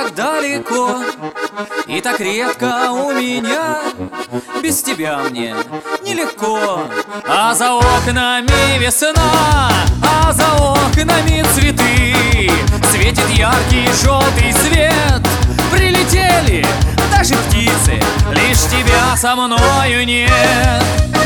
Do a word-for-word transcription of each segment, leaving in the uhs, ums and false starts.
так далеко и так редко у меня. Без тебя мне нелегко. А за окнами весна, а за окнами цветы. Светит яркий желтый свет. Прилетели даже птицы, лишь тебя со мною нет.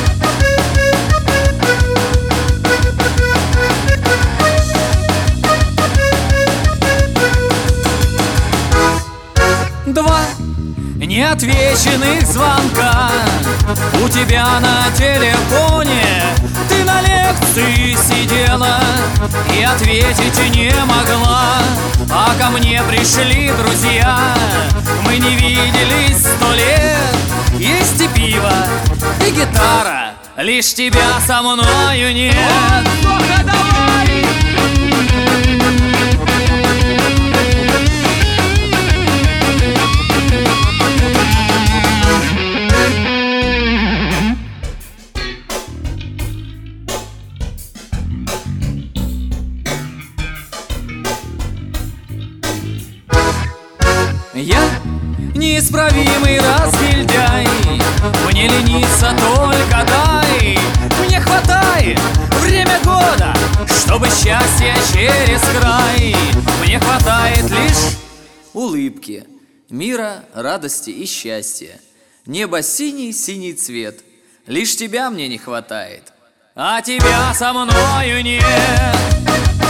Два неотвеченных звонка у тебя на телефоне. Ты на лекции сидела и ответить не могла. А ко мне пришли друзья, мы не виделись сто лет. Есть и пиво, и гитара, лишь тебя со мною нет. Я неисправимый разгильдяй, мне лениться только дай. Мне хватает время года, чтобы счастье через край. Мне хватает лишь улыбки, мира, радости и счастья. Небо синий, синий цвет, лишь тебя мне не хватает, а тебя со мною нет.